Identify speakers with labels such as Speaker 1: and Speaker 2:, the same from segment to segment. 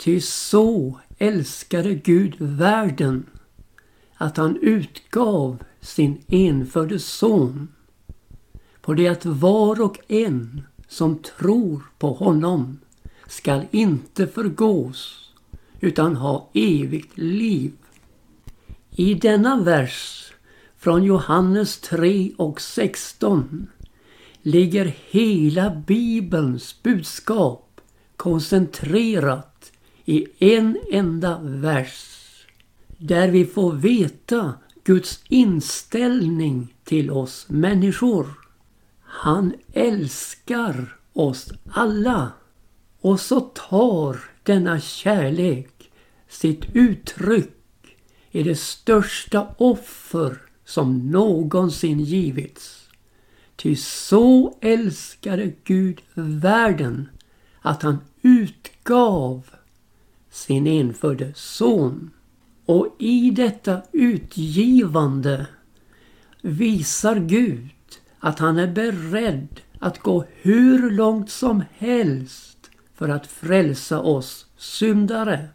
Speaker 1: Ty så älskade Gud världen att han utgav sin enfödde son, på det att var och en som tror på honom skall inte förgås utan ha evigt liv. I denna vers från Johannes 3:16 ligger hela Bibelns budskap koncentrerat i en enda vers, där vi får veta Guds inställning till oss människor. Han älskar oss alla, och så tar denna kärlek sitt uttryck i det största offer som någonsin givits. Ty så älskade Gud världen att han utgav sin enfödde son. Och i detta utgivande visar Gud att han är beredd att gå hur långt som helst för att frälsa oss syndare.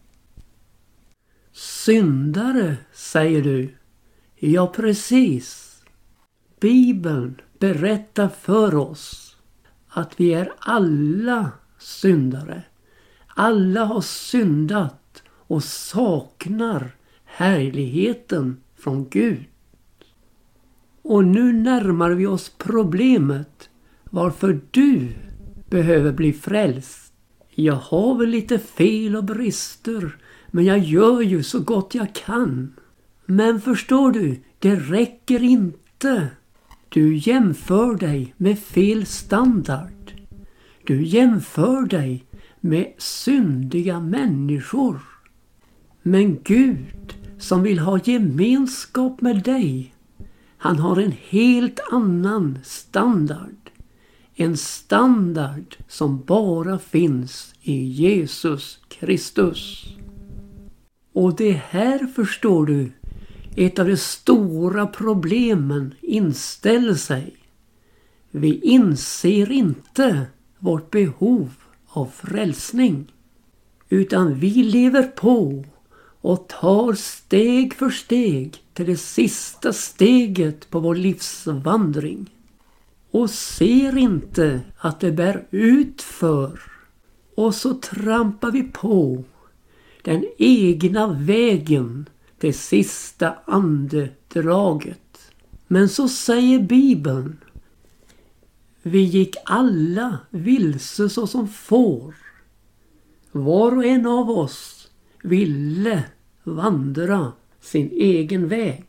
Speaker 1: Syndare, säger du? Ja, precis. Bibeln berättar för oss att vi är alla syndare. Alla har syndat och saknar härligheten från Gud. Och nu närmar vi oss problemet varför du behöver bli frälst. Jag har väl lite fel och brister, men jag gör ju så gott jag kan. Men förstår du, det räcker inte. Du jämför dig med fel standard. Du jämför dig med syndiga människor. Men Gud som vill ha gemenskap med dig, han har en helt annan standard. En standard som bara finns i Jesus Kristus. Och det här, förstår du, ett av de stora problemen inställer sig. Vi inser inte vårt behov av frälsning, utan vi lever på och tar steg för steg till det sista steget på vår livsvandring. Och ser inte att det bär ut för. Och så trampar vi på den egna vägen till sista andedraget. Men så säger Bibeln: vi gick alla vilse så som får. Var och en av oss ville vandra sin egen väg.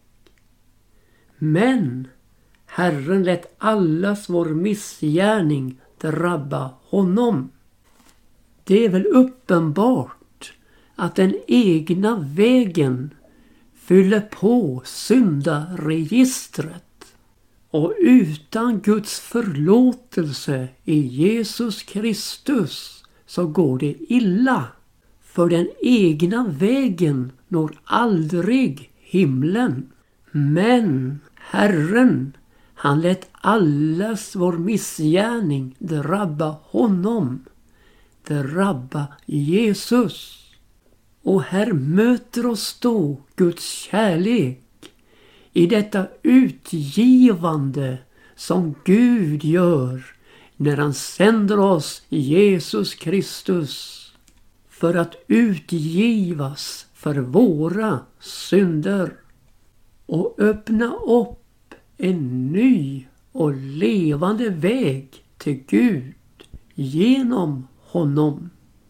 Speaker 1: Men Herren lät allas vår missgärning drabba honom. Det är väl uppenbart att den egna vägen fyller på syndaregistret. Och utan Guds förlåtelse i Jesus Kristus så går det illa. För den egna vägen når aldrig himlen. Men Herren, han lät allas vår missgärning drabba honom. Drabba Jesus. Och här möter oss då Guds kärlek i detta utgivande som Gud gör när han sänder oss Jesus Kristus för att utgivas för våra synder och öppna upp en ny och levande väg till Gud genom honom.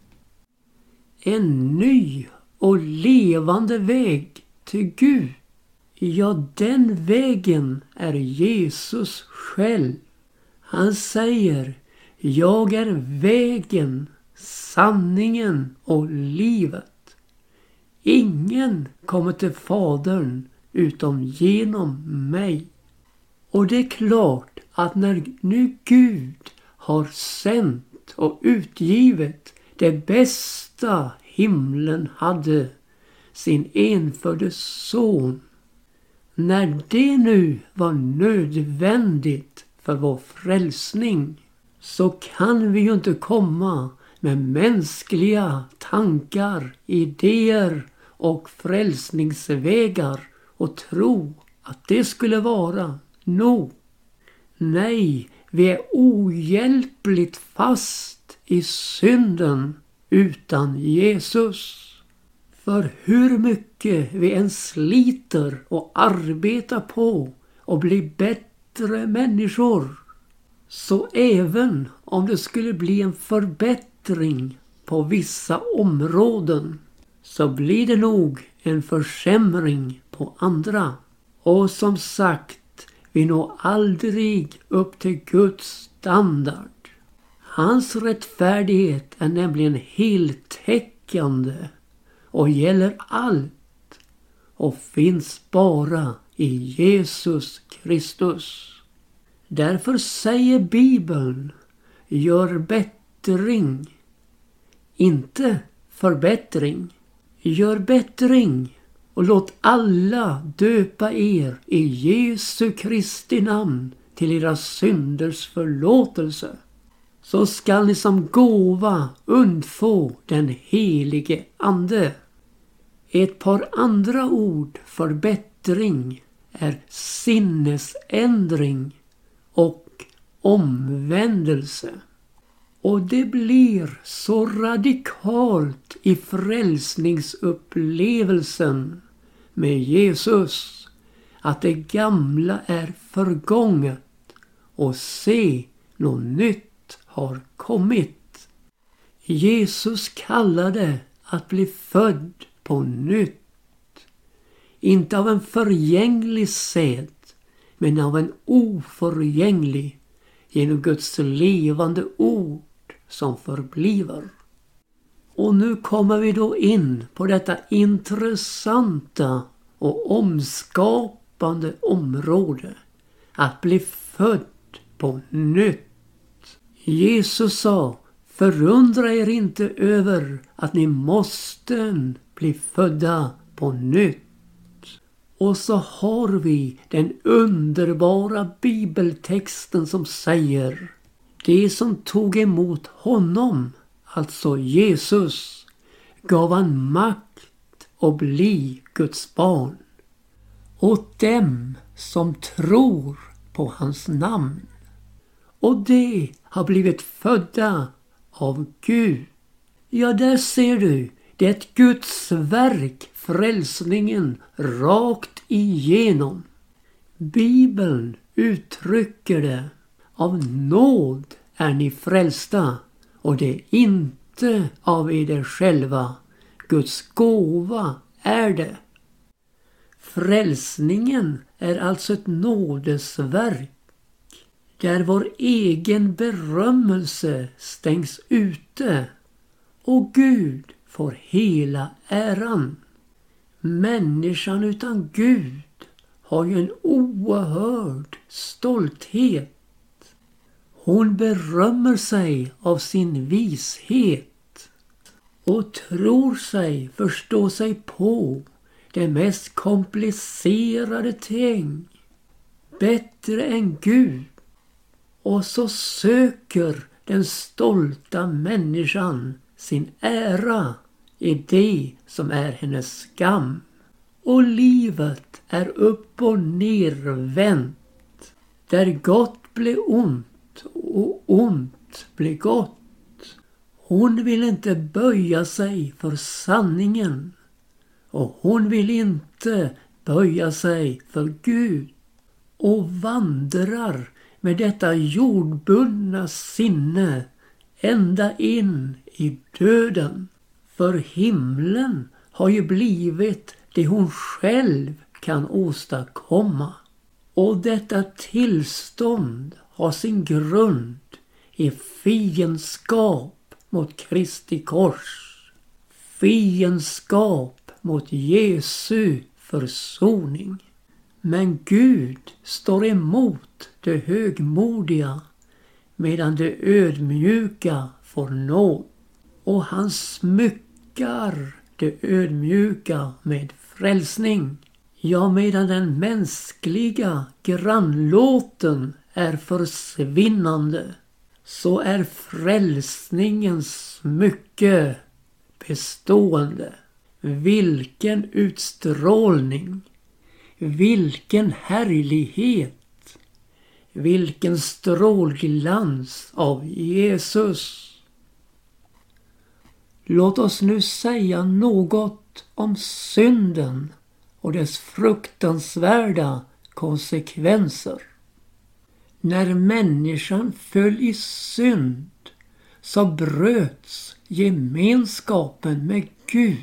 Speaker 1: En ny och levande väg till Gud. Ja, den vägen är Jesus själv. Han säger: jag är vägen, sanningen och livet. Ingen kommer till Fadern utom genom mig. Och det är klart att när nu Gud har sänt och utgivit det bästa himlen hade, sin enfödde son, när det nu var nödvändigt för vår frälsning, så kan vi ju inte komma med mänskliga tankar, idéer och frälsningsvägar och tro att det skulle vara nog. Nej, vi är ohjälpligt fast i synden utan Jesus. För hur mycket vi än sliter och arbetar på och blir bättre människor, så även om det skulle bli en förbättring på vissa områden, så blir det nog en försämring på andra. Och som sagt, vi når aldrig upp till Guds standard. Hans rättfärdighet är nämligen heltäckande och gäller allt och finns bara i Jesus Kristus. Därför säger Bibeln: gör bättring, inte förbättring. Gör bättring och låt alla döpa er i Jesu Kristi namn till era synders förlåtelse. Så skall ni som gåva undfå den helige ande. Ett par andra ord för bättring är sinnesändring och omvändelse. Och det blir så radikalt i frälsningsupplevelsen med Jesus att det gamla är förgånget och se, något nytt har kommit. Jesus kallade att bli född på nytt. Inte av en förgänglig säd, men av en oförgänglig, genom Guds levande ord som förbliver. Och nu kommer vi då in på detta intressanta och omskapande område, att bli född på nytt. Jesus sa: förundra er inte över att ni måste bli födda på nytt. Och så har vi den underbara bibeltexten som säger: det som tog emot honom, alltså Jesus, gav han makt att bli Guds barn. Åt dem som tror på hans namn. Och det har blivit födda av Gud. Ja, där ser du, det är ett Guds verk, frälsningen rakt igenom. Bibeln uttrycker det: av nåd är ni frälsta, och det är inte av er själva. Guds gåva är det. Frälsningen är alltså ett nådesverk, där vår egen berömmelse stängs ute och Gud får hela äran. Människan utan Gud har ju en oerhörd stolthet. Hon berömmer sig av sin vishet och tror sig förstå sig på det mest komplicerade ting, bättre än Gud. Och så söker den stolta människan sin ära i det som är hennes skam. Och livet är upp och nervänt, där gott blir ont och ont blir gott. Hon vill inte böja sig för sanningen, och hon vill inte böja sig för Gud, och vandrar med detta jordbundna sinne ända in i döden. För himlen har ju blivit det hon själv kan åstadkomma. Och detta tillstånd har sin grund i fiendskap mot Kristi kors. Fiendskap mot Jesu försoning. Men Gud står emot det högmodiga, medan det ödmjuka får nåd. Och han smyckar det ödmjuka med frälsning. Ja, medan den mänskliga grannlåten är försvinnande, så är frälsningens smycke bestående. Vilken utstrålning, vilken härlighet, vilken strålglans av Jesus. Låt oss nu säga något om synden och dess fruktansvärda konsekvenser. När människan föll i synd så bröts gemenskapen med Gud.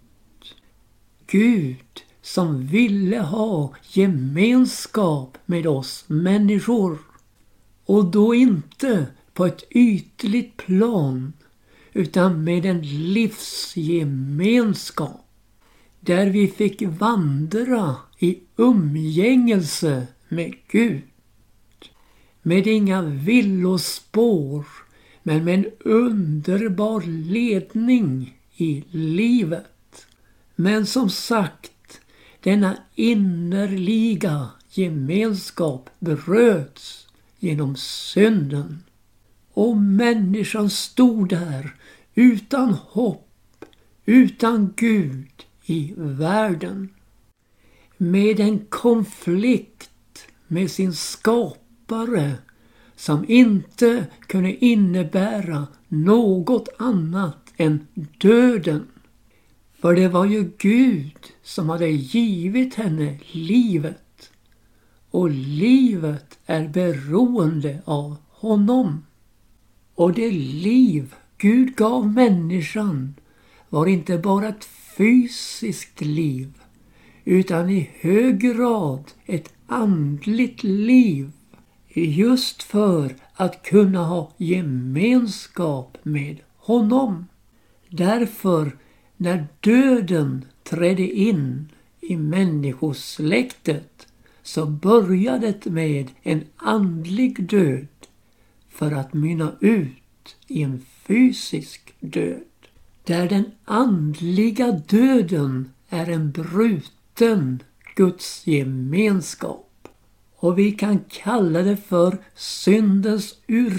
Speaker 1: Gud som ville ha gemenskap med oss människor. Och då inte på ett ytligt plan utan med en livsgemenskap. Där vi fick vandra i umgängelse med Gud. Med inga villospår, men med en underbar ledning i livet. Men som sagt, denna innerliga gemenskap bröts genom synden. Och människan stod där utan hopp, utan Gud i världen. Med en konflikt med sin skapare som inte kunde innebära något annat än döden. För det var ju Gud som hade givit henne livet. Och livet är beroende av honom. Och det liv Gud gav människan var inte bara ett fysiskt liv, utan i hög grad ett andligt liv. Just för att kunna ha gemenskap med honom. Därför när döden trädde in i människosläktet så började det med en andlig död för att mynna ut i en fysisk död. Där den andliga döden är en bruten Guds gemenskap. Och vi kan kalla det för syndens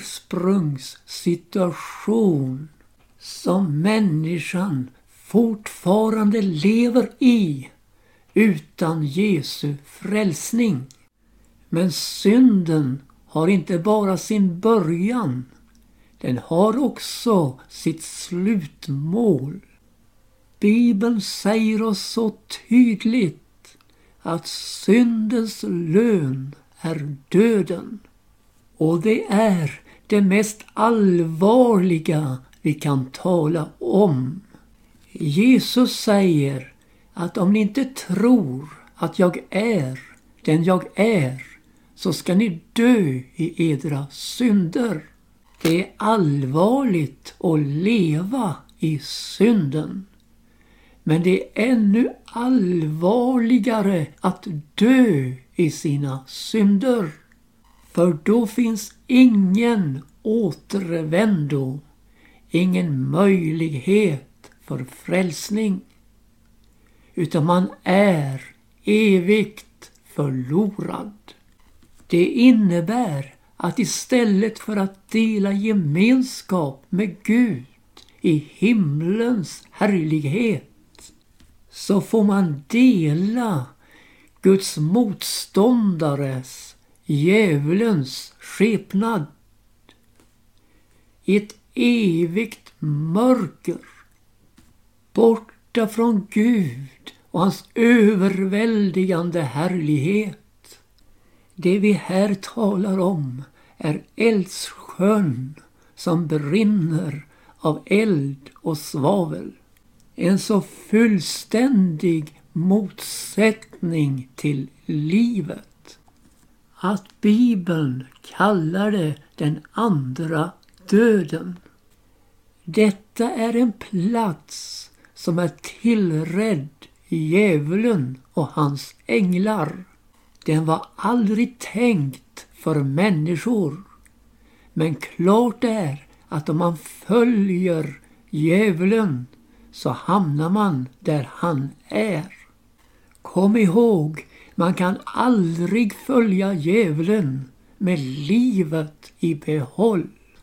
Speaker 1: ursprungssituation som människan fortfarande lever i utan Jesu frälsning. Men synden har inte bara sin början, den har också sitt slutmål. Bibeln säger oss så tydligt att syndens lön är döden. Och det är det mest allvarliga vi kan tala om. Jesus säger att om ni inte tror att jag är den jag är, så ska ni dö i edra synder. Det är allvarligt att leva i synden. Men det är ännu allvarligare att dö i sina synder. För då finns ingen återvändo, ingen möjlighet för frälsning. Utan man är evigt förlorad. Det innebär att istället för att dela gemenskap med Gud i himlens härlighet, så får man dela Guds motståndares, djävulens skepnad. I ett evigt mörker, borta från Gud och hans överväldigande härlighet. Det vi här talar om är eldssjön som brinner av eld och svavel. En så fullständig motsättning till livet att Bibeln kallar det den andra döden. Detta är en plats som är tillredd djävulen och hans änglar. Den var aldrig tänkt för människor. Men klart är att om man följer djävulen så hamnar man där han är. Kom ihåg, man kan aldrig följa djävulen med livet i behåll.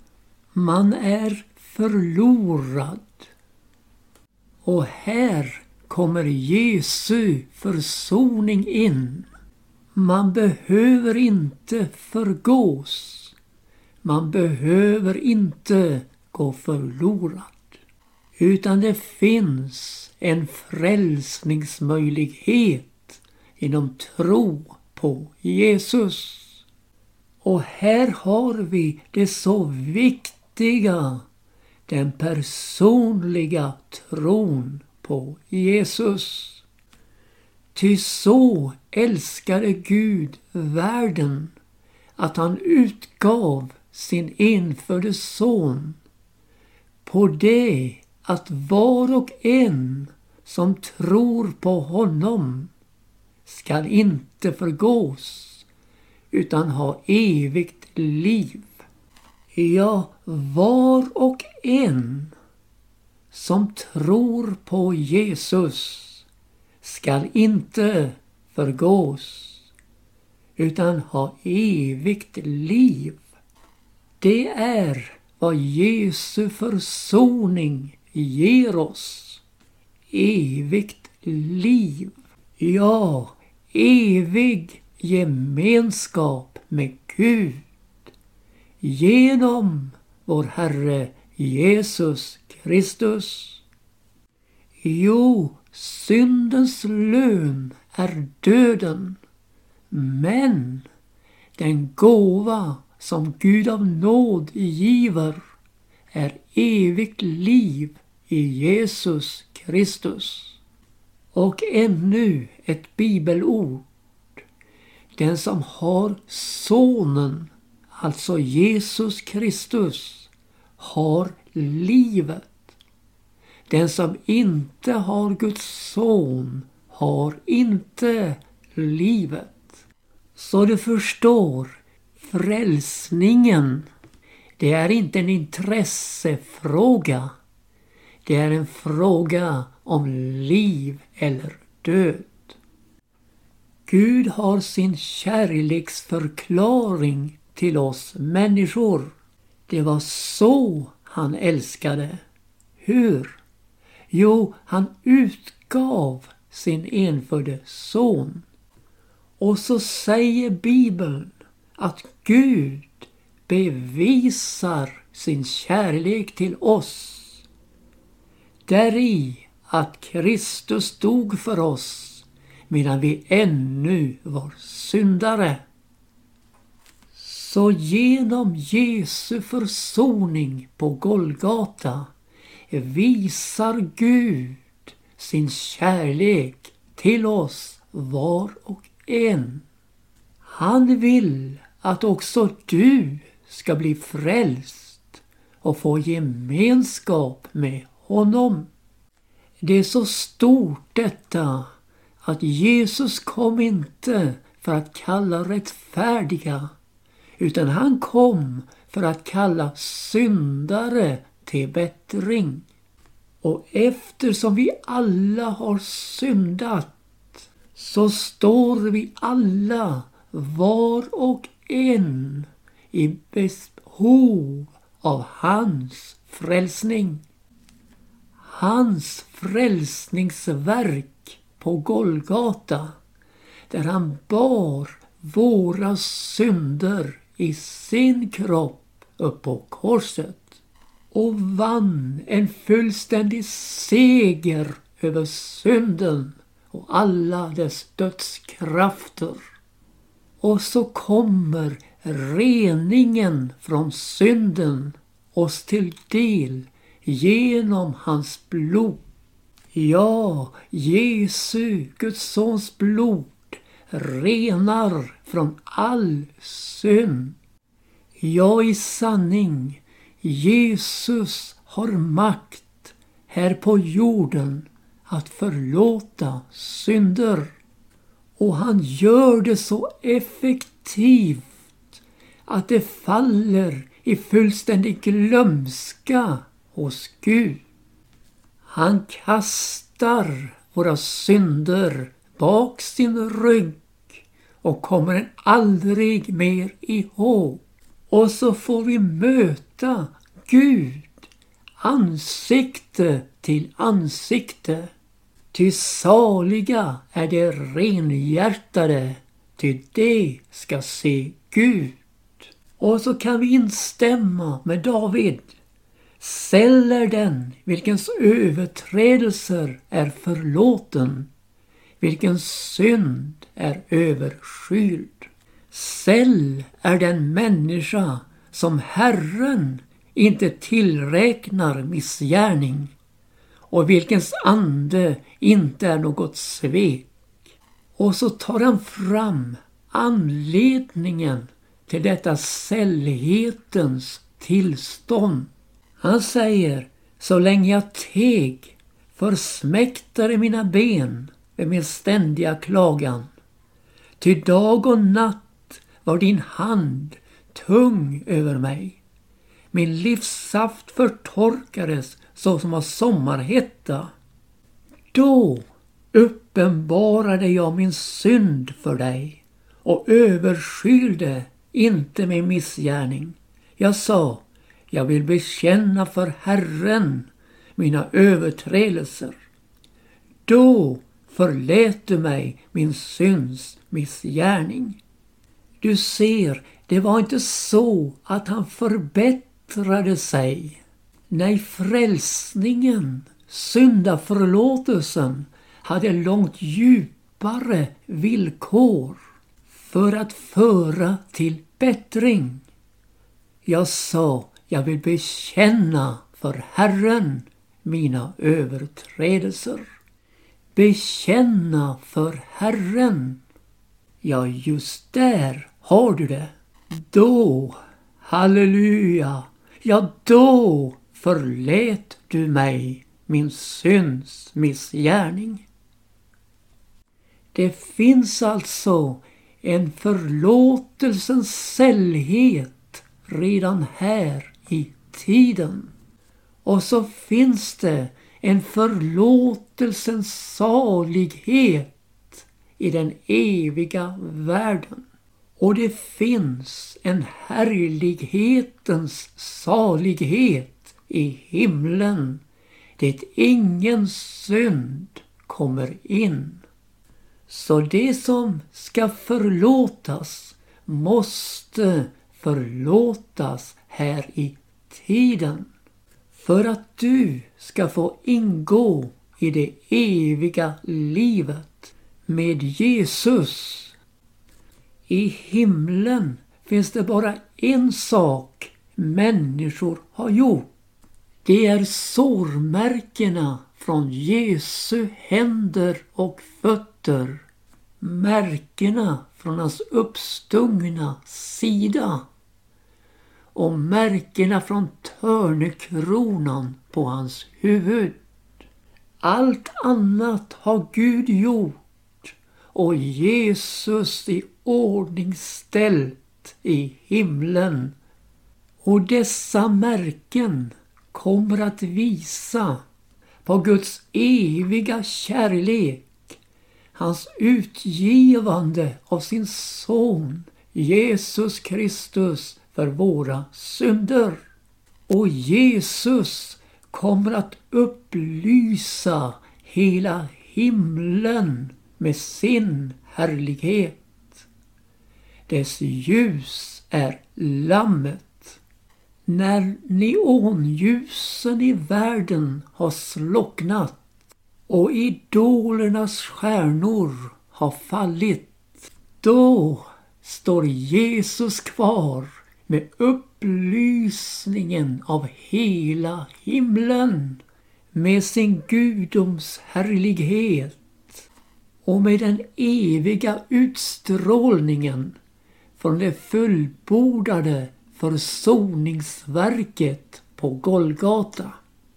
Speaker 1: Man är förlorad. Och här kommer Jesu försoning in. Man behöver inte förgås. Man behöver inte gå förlorad. Utan det finns en frälsningsmöjlighet genom tro på Jesus. Och här har vi det så viktiga, den personliga tron på Jesus. Ty så älskade Gud världen att han utgav sin enfödde son, på det att var och en som tror på honom skall inte förgås utan ha evigt liv. Ja, var och en som tror på Jesus skall inte förgås utan ha evigt liv. Det är vad Jesu försoning ger oss. Evigt liv. Ja, evig gemenskap med Gud. Genom vår Herre Jesus Kristus. Jo, syndens lön är döden. Men den gåva som Gud av nåd giver är evigt liv i Jesus Kristus. Och ännu ett bibelord. Den som har sonen, alltså Jesus Kristus, har livet. Den som inte har Guds son har inte livet. Så du förstår, frälsningen, det är inte en intressefråga. Det är en fråga om liv eller död. Gud har sin kärleksförklaring till oss människor. Det var så han älskade. Hur? Jo, han utgav sin enfödde son. Och så säger Bibeln att Gud bevisar sin kärlek till oss. Däri att Kristus dog för oss medan vi ännu var syndare. Så genom Jesu försoning på Golgata visar Gud sin kärlek till oss var och en. Han vill att också du ska bli frälst och få gemenskap med honom. Det är så stort detta att Jesus kom inte för att kalla rättfärdiga, utan han kom för att kalla syndare till bättring. Och eftersom vi alla har syndat, så står vi alla var och en i behov av hans frälsning. Hans frälsningsverk på Golgata, där han bar våra synder i sin kropp upp på korset och vann en fullständig seger över synden och alla dess dödskrafter. Och så kommer reningen från synden oss till del genom hans blod. Ja, Jesu, Guds sons blod, renar från all synd. Ja, i sanning, Jesus har makt här på jorden att förlåta synder. Och han gör det så effektivt att det faller i fullständig glömska hos Gud. Han kastar våra synder bak sin rygg och kommer den aldrig mer ihåg. Och så får vi möta Gud ansikte till ansikte. Ty saliga är de renhjärtade, ty de ska se Gud. Och så kan vi instämma med David. Säll är den vilkens överträdelser är förlåten, vilken synd är överskyld. Säll är den människa som Herren inte tillräknar missgärning och vilkens ande inte är något svek. Och så tar han fram anledningen till detta sällhetens tillstånd. Han säger, så länge jag teg försmäktade mina ben med min ständiga klagan. Ty dag och natt var din hand tung över mig. Min livssaft förtorkades så som av sommarhetta. Då uppenbarade jag min synd för dig och överskylde inte min missgärning. Jag sa, jag vill bekänna för Herren mina överträdelser. Då förlät du mig min synds missgärning. Du ser, det var inte så att han förbättrade sig. Nej, frälsningen, syndaförlåtelsen, hade långt djupare villkor för att föra till bättring. Jag sa, jag vill bekänna för Herren mina överträdelser. Bekänna för Herren. Ja, just där har du det. Då, halleluja, ja då förlät du mig min synds missgärning. Det finns alltså en förlåtelsens sällhet redan här i tiden. Och så finns det en förlåtelsens salighet i den eviga världen. Och det finns en härlighetens salighet i himlen, dit ingen synd kommer in. Så det som ska förlåtas måste förlåtas här i tiden. För att du ska få ingå i det eviga livet med Jesus. I himlen finns det bara en sak människor har gjort. Det är sårmärkena från Jesu händer och fötter. Märkena från hans uppstungna sida. Och märkena från törnekronan på hans huvud. Allt annat har Gud gjort och Jesus i ordning ställt i himlen. Och dessa märken kommer att visa på Guds eviga kärlek, hans utgivande av sin son Jesus Kristus för våra synder. Och Jesus kommer att upplysa hela himlen med sin härlighet. Dess ljus är lammet. När neonljusen i världen har slocknat och idolernas stjärnor har fallit, då står Jesus kvar med upplysningen av hela himlen, med sin gudoms härlighet och med den eviga utstrålningen från det fullbordade försoningsverket på Golgata.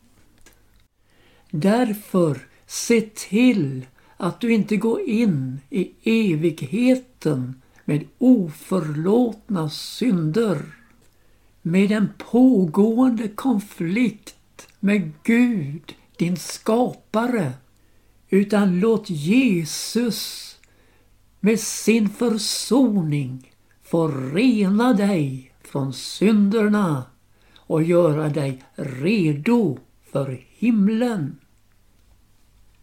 Speaker 1: Därför se till att du inte går in i evigheten med oförlåtna synder, med en pågående konflikt med Gud, din skapare, utan låt Jesus med sin försoning få rena dig från synderna och göra dig redo för himlen.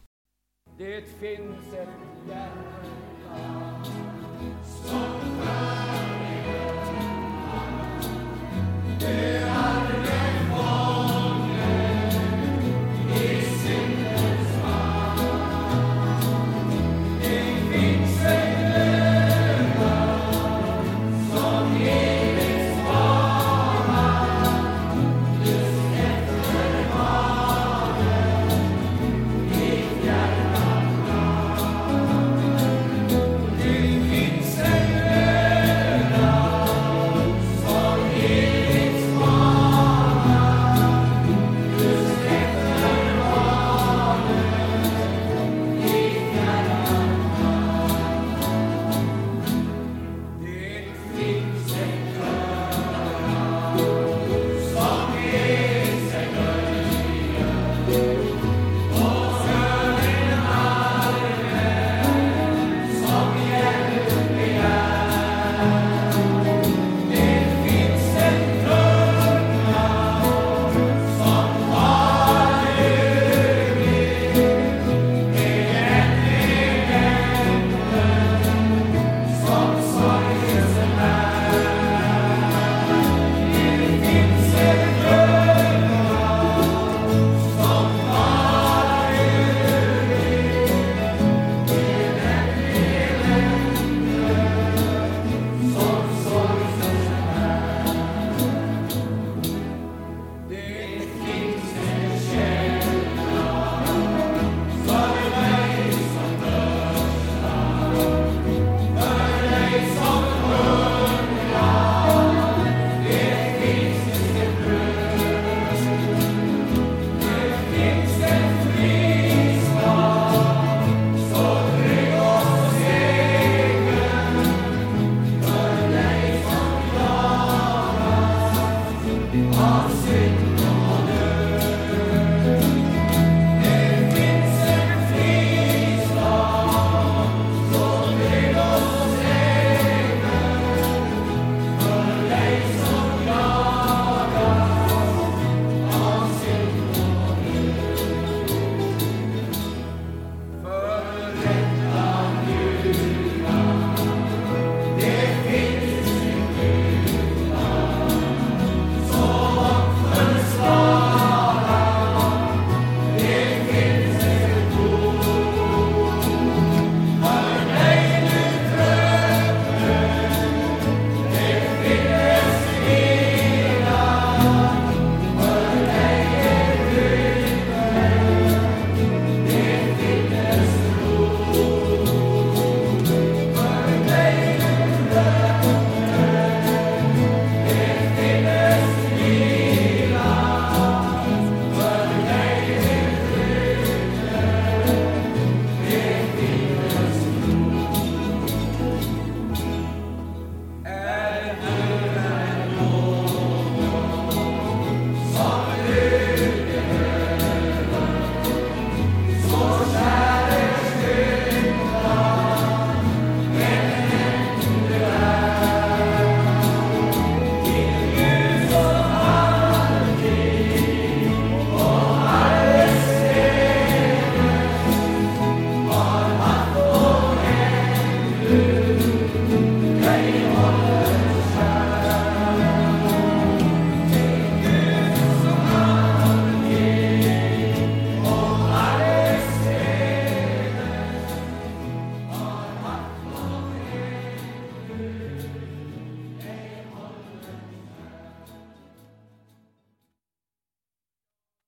Speaker 2: Det finns ett hjärta som